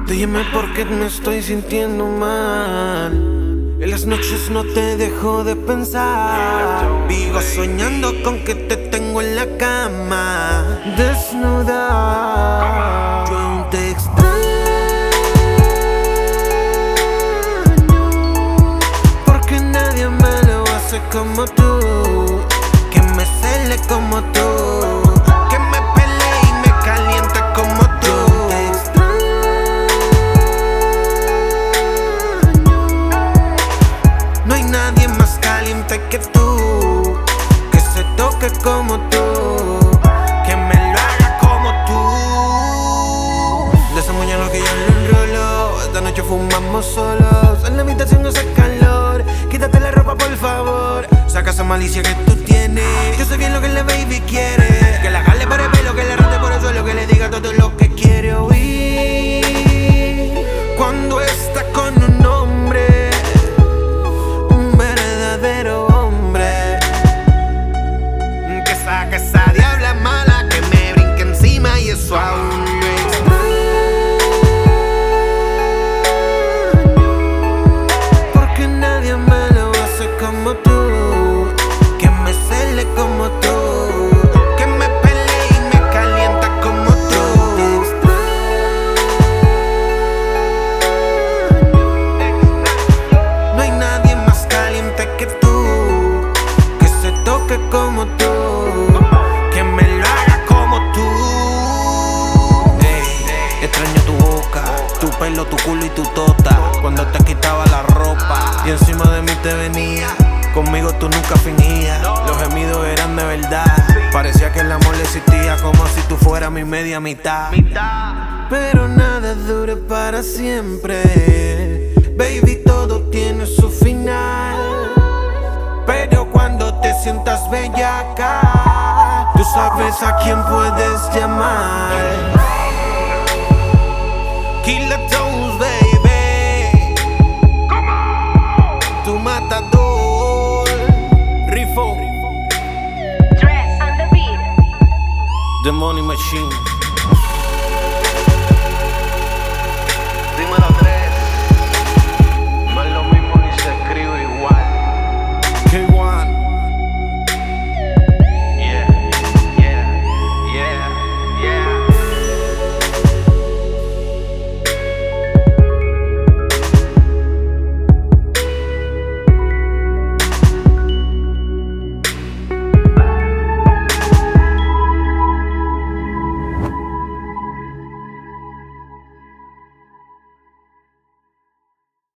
Dime por qué me estoy sintiendo mal. En las noches no te dejo de pensar. Vivo soñando con que te tengo en la cama, desnuda. Yo aún te extraño, porque nadie me lo hace como tú, que me cele como tú, que me pelee y me caliente como tú. Nadie más caliente que tú, que se toque como tú, que me lo haga como tú. De esa mañana que yo lo enrolo, esta noche fumamos solos. En la habitación hace calor, quítate la ropa por favor. Saca esa malicia que tú tienes, yo sé bien lo que la baby quiere. Que la jale por el pelo, que la rate por el suelo, que le diga todo lo que quiere oír. Cuando está con un hombre, que esa diabla mala que me brinque encima y eso aún lo extraño, porque nadie me lo hace como tú, que me cele como tú, que me pelee y me calienta como tú. No hay nadie más caliente que tú, que se toque como tú, que me lo haga como tú. Extraño tu boca, tu pelo, tu culo y tu tota, cuando te quitaba la ropa y encima de mí te venía. Conmigo tú nunca fingías, los gemidos eran de verdad. Parecía que el amor existía, como si tú fueras mi media mitad. Pero nada dura para siempre, baby, todo tiene su final. Pero cuando te sientas bellaca, tú sabes a quién puedes llamar. Kill the tones, baby. Tu matador, Rifo, Dress on the beat. The Money Machine.